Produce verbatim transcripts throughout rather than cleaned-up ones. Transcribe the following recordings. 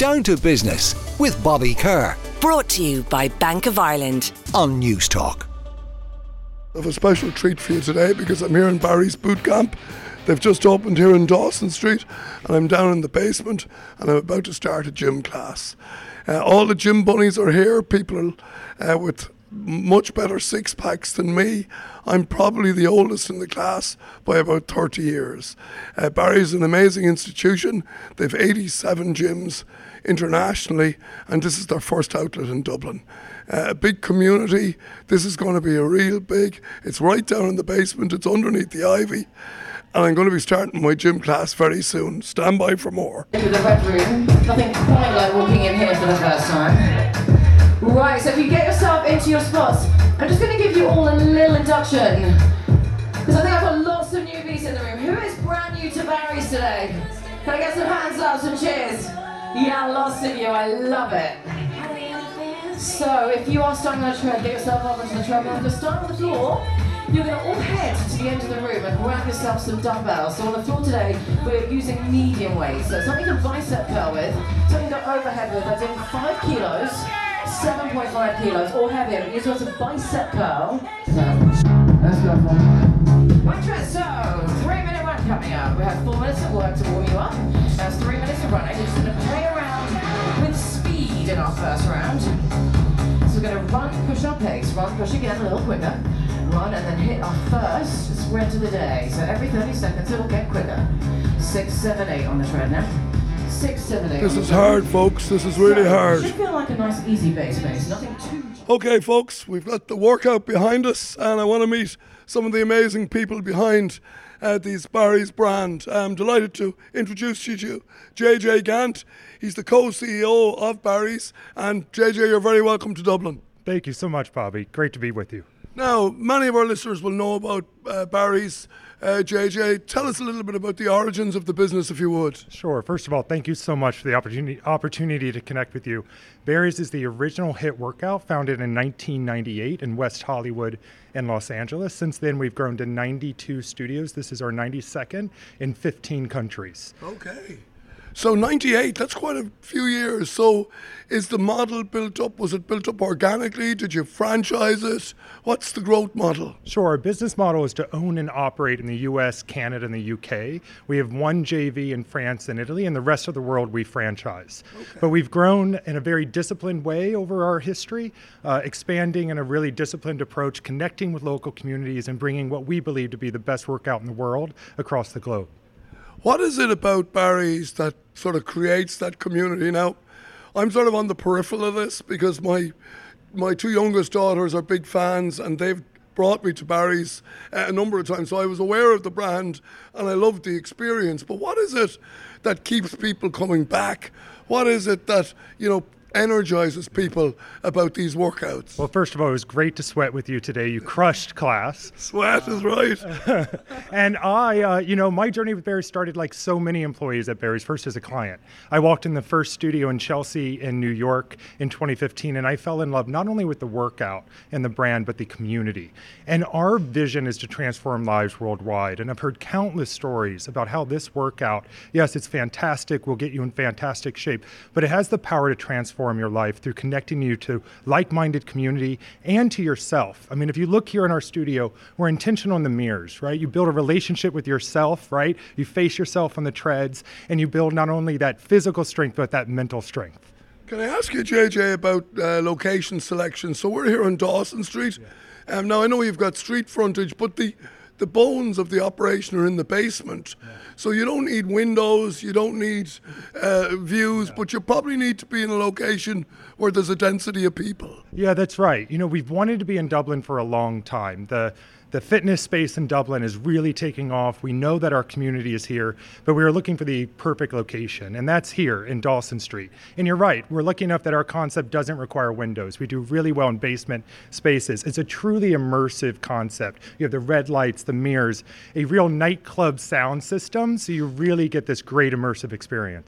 Down to Business with Bobby Kerr. Brought to you by Bank of Ireland on News Talk. I have a special treat for you today because I'm here in Barry's Boot Camp. They've just opened here in Dawson Street and I'm down in the basement and I'm about to start a gym class. Uh, all the gym bunnies are here, people uh, with much better six packs than me. I'm probably the oldest in the class by about thirty years. Uh, Barry's an amazing institution. They've eighty-seven gyms internationally and this is their first outlet in Dublin. Uh, a big community. This is going to be a real big. It's right down in the basement. It's underneath the ivy. And I'm going to be starting my gym class very soon. Stand by for more. Into the red room. Nothing quite like walking in here for the first time. Right, so if you get yourself into your spots, I'm just going to give you all a little induction. Because I think I've got lots of newbies in the room. Who is brand new to Barry's today? Can I get some hands up, some cheers? Yeah, lots of you. I love it. So if you are starting on a tread, get yourself up onto the treadmill. If you're starting on the floor, you're going to all head to the end of the room and grab yourself some dumbbells. So on the floor today, we're using medium weight. So something to bicep curl with, something to overhead with. I'm doing five kilos, seven point five kilos, or heavier. But you just want a bicep curl. So, let's go for one tread. So, three minute run coming up. We have four minutes of work to warm you up. That's three minutes of running. We're just going to play around with speed in our first round. So we're going to run, push our pace, run, push again a little quicker, run and then hit our first sprint of the day. So every thirty seconds it'll get quicker. Six, seven, eight on the tread now. Six, seven, eight. This is hard, folks. This is really so, hard. It should feel like a nice easy base pace, nothing too... Okay, folks, we've got the workout behind us and I want to meet some of the amazing people behind uh, these Barry's brand. I'm delighted to introduce you to J J Gant. He's the co-C E O of Barry's. And J J, you're very welcome to Dublin. Thank you so much, Bobby. Great to be with you. Now, many of our listeners will know about uh, Barry's. Uh, J J, tell us a little bit about the origins of the business, if you would. Sure. First of all, thank you so much for the opportunity opportunity to connect with you. Barry's is the original HIIT workout, founded in nineteen ninety-eight in West Hollywood and Los Angeles. Since then, we've grown to ninety-two studios. This is our ninety-second in fifteen countries. Okay. So ninety-eight, that's quite a few years. So is the model built up? Was it built up organically? Did you franchise it? What's the growth model? Sure. Our business model is to own and operate in the U S, Canada, and the U K. We have one J V in France and Italy, and the rest of the world we franchise. Okay. But we've grown in a very disciplined way over our history, uh, expanding in a really disciplined approach, connecting with local communities and bringing what we believe to be the best workout in the world across the globe. What is it about Barry's that sort of creates that community? Now, I'm sort of on the peripheral of this because my my two youngest daughters are big fans and they've brought me to Barry's uh, a number of times. So I was aware of the brand and I loved the experience. But what is it that keeps people coming back? What is it that, you know, energizes people about these workouts? Well, first of all, it was great to sweat with you today. You crushed class. Sweat is right. And I, uh, you know, my journey with Barry's started like so many employees at Barry's, first as a client. I walked in the first studio in Chelsea in New York in twenty fifteen, and I fell in love not only with the workout and the brand, but the community. And our vision is to transform lives worldwide. And I've heard countless stories about how this workout, yes, it's fantastic, will get you in fantastic shape, but it has the power to transform your life through connecting you to like-minded community and to yourself. I mean, if you look here in our studio, we're intentional in the mirrors, right? You build a relationship with yourself, right? You face yourself on the treads, and you build not only that physical strength, but that mental strength. Can I ask you, J J, about uh, location selection? So we're here on Dawson Street. Yeah. Um, now, I know you've got street frontage, but the the bones of the operation are in the basement. Yeah. So you don't need windows, you don't need uh, views, yeah. but you probably need to be in a location where there's a density of people. Yeah, that's right. You know, we've wanted to be in Dublin for a long time. The The fitness space in Dublin is really taking off. We know that our community is here, but we were looking for the perfect location, and that's here in Dawson Street. And you're right, we're lucky enough that our concept doesn't require windows. We do really well in basement spaces. It's a truly immersive concept. You have the red lights, the mirrors, a real nightclub sound system, so you really get this great immersive experience.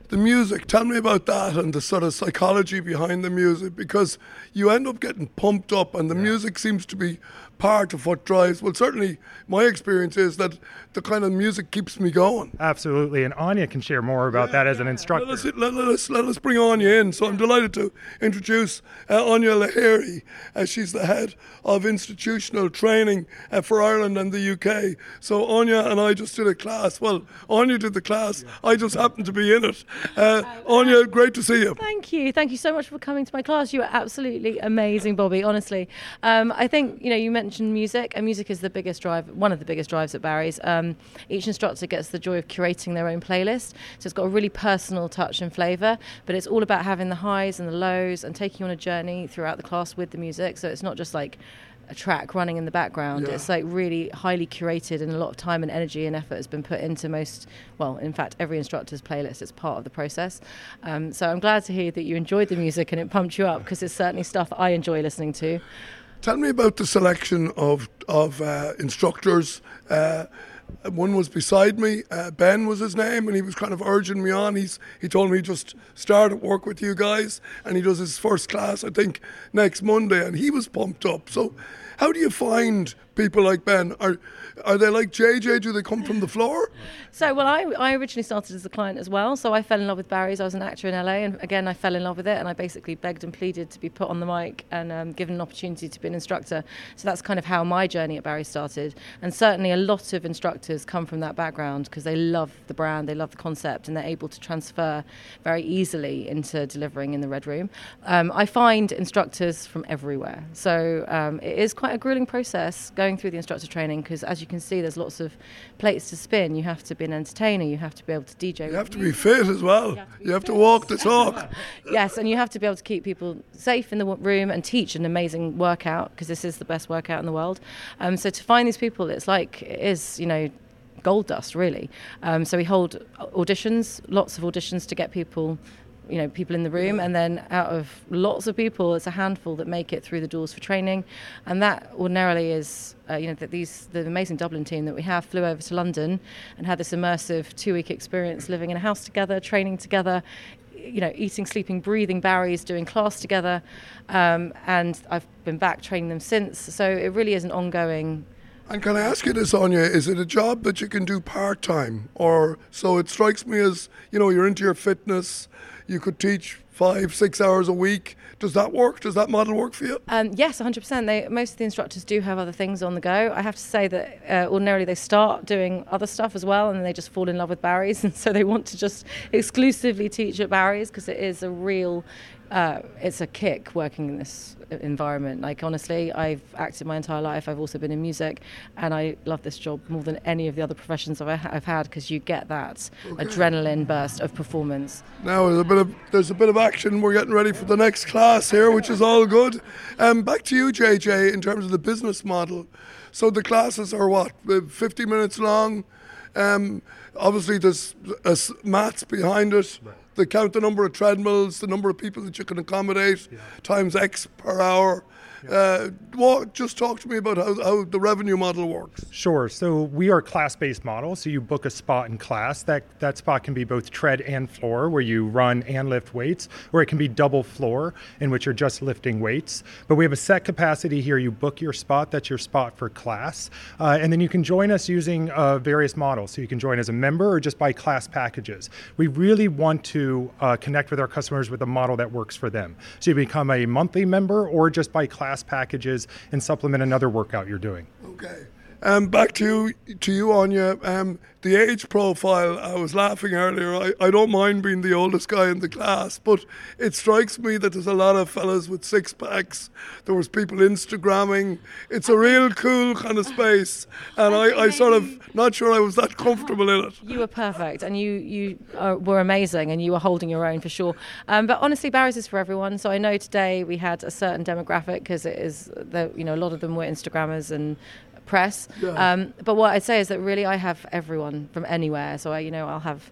the music, tell me about that and the sort of psychology behind the music, because you end up getting pumped up and the yeah. music seems to be part of what drives, well, certainly my experience is that the kind of music keeps me going. Absolutely, and Anya can share more about yeah, that as an instructor. Let us, let, let, us, let us bring Anya in. So I'm delighted to introduce uh, Anya Lahiri. Uh, she's the head of institutional training uh, for Ireland and the U K. So Anya and I just did a class. Well, Anya did the class. I just happened to be in it. Uh, Anya, great to see you. Thank you. Thank you so much for coming to my class. You were absolutely amazing, Bobby, honestly. Um, I think, you know, you mentioned music, and music is the biggest drive, one of the biggest drives at Barry's. Um, each instructor gets the joy of curating their own playlist, so it's got a really personal touch and flavour, but it's all about having the highs and the lows and taking you on a journey throughout the class with the music. So it's not just like a track running in the background. Yeah. It's like really highly curated, and a lot of time and energy and effort has been put into most, well, in fact, every instructor's playlist. It's part of the process. Um, so I'm glad to hear that you enjoyed the music and it pumped you up, because it's certainly stuff that I enjoy listening to. Tell me about the selection of of uh, instructors. Uh, one was beside me, uh, Ben was his name, and he was kind of urging me on. He's He told me he just started work with you guys, and he does his first class, I think, next Monday, and he was pumped up. So how do you find people like Ben? Are are they like J J? Do they come from the floor? So, well, I, I originally started as a client as well. So I fell in love with Barry's. I was an actor in L A, and again, I fell in love with it. And I basically begged and pleaded to be put on the mic and um, given an opportunity to be an instructor. So that's kind of how my journey at Barry's started. And certainly a lot of instructors come from that background because they love the brand, they love the concept, and they're able to transfer very easily into delivering in the Red Room. Um, I find instructors from everywhere. So um, it is quite a grueling process going through the instructor training, because as you can see, there's lots of plates to spin. You have to be an entertainer, you have to be able to D J. You have to be fit as well. You have to, you have to walk the talk. Yes, and you have to be able to keep people safe in the room and teach an amazing workout, because this is the best workout in the world. Um, so to find these people, it's like, it is, you know, gold dust, really. Um, so we hold auditions, lots of auditions to get people, you know, people in the room, and then out of lots of people, it's a handful that make it through the doors for training, and that ordinarily is, uh, you know, that these the amazing Dublin team that we have flew over to London and had this immersive two-week experience living in a house together, training together, you know, eating, sleeping, breathing Barry's, doing class together, um, and I've been back training them since. So it really is an ongoing. And can I ask you this, Anya, is it a job that you can do part-time? Or, so it strikes me as, you know, you're into your fitness, you could teach five, six hours a week. Does that work? Does that model work for you? Um, yes, one hundred percent. They, most of the instructors do have other things on the go. I have to say that uh, ordinarily they start doing other stuff as well, and then they just fall in love with Barry's, and so they want to just exclusively teach at Barry's, because it is a real, uh, it's a kick working in this environment. Like, honestly, I've acted my entire life. I've also been in music, and I love this job more than any of the other professions I've, I've had, because you get that okay. adrenaline burst of performance. Now there's a bit of there's a bit of action. We're getting ready for the next class here, which is all good. Um, back to you, J J, in terms of the business model. So the classes are what, fifty minutes long? Um, obviously, there's uh, maths behind it. Right. They count the number of treadmills, the number of people that you can accommodate, yeah. times X per hour. Yeah. Uh, walk, just talk to me about how, how the revenue model works. Sure. So we are a class-based model. So you book a spot in class. That that spot can be both tread and floor, where you run and lift weights, or it can be double floor, in which you're just lifting weights. But we have a set capacity here. You book your spot. That's your spot for class. Uh, and then you can join us using uh, various models. So you can join as a member or just buy class packages. We really want to uh, connect with our customers with a model that works for them. So you become a monthly member or just buy class packages and supplement another workout you're doing. Okay. Um, back to to you, Anya. Um, the age profile, I was laughing earlier. I, I don't mind being the oldest guy in the class, but it strikes me that there's a lot of fellas with six packs. There was people Instagramming. It's a real cool kind of space, and I, I sort of not sure I was that comfortable in it. You were perfect, and you you uh, were amazing, and you were holding your own for sure. Um, but honestly, Barry's is for everyone. So I know today we had a certain demographic, because it is the, you know, a lot of them were Instagrammers and press. Yeah. Um, but what I'd say is that really I have everyone from anywhere. So I, you know, I'll have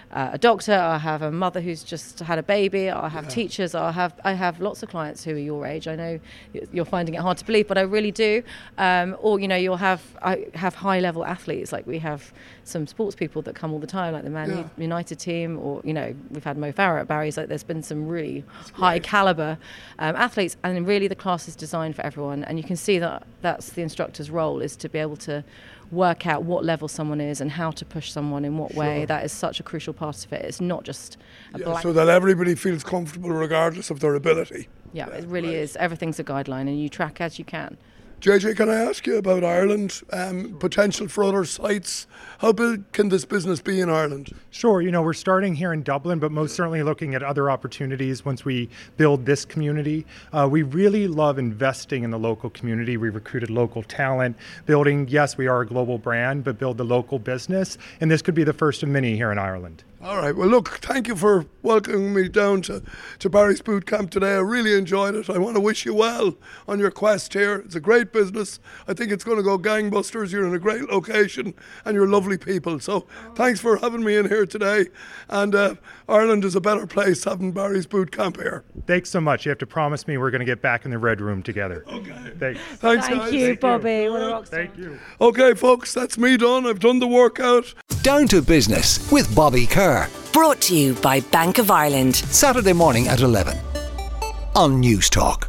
uh, a doctor, or I have a mother who's just had a baby, or I have Yeah. teachers, or I have I have lots of clients who are your age. I know you're finding it hard to believe, but I really do. Um, or you know, you'll have I have high level athletes, like we have some sports people that come all the time, like the Man Yeah. United team, or you know, we've had Mo Farah at Barry's. Like there's been some really high caliber um, athletes, and really the class is designed for everyone. And you can see that that's the instructor's role, is to be able to work out what level someone is and how to push someone in what way. Sure. That is such a crucial part of it. It's not just a Yeah, black. so that everybody feels comfortable regardless of their ability. yeah, it really is. Everything's a guideline, and you track as you can. J J, can I ask you about Ireland, um, potential for other sites? How big can this business be in Ireland? Sure, you know, we're starting here in Dublin, but most certainly looking at other opportunities once we build this community. Uh, we really love investing in the local community. We recruited local talent, building, yes, we are a global brand, but build the local business. And this could be the first of many here in Ireland. All right. Well, look, thank you for welcoming me down to, to Barry's Boot Camp today. I really enjoyed it. I want to wish you well on your quest here. It's a great business. I think it's going to go gangbusters. You're in a great location and you're lovely people. So thanks for having me in here today. And uh, Ireland is a better place having Barry's Boot Camp here. Thanks so much. You have to promise me we're going to get back in the red room together. Okay. Thanks. Thanks, Thank guys. you, Bobby. What a rock star. Thank you. Okay, folks, that's me done. I've done the workout. Down to Business with Bobby Kerr. Brought to you by Bank of Ireland. Saturday morning at eleven on News Talk.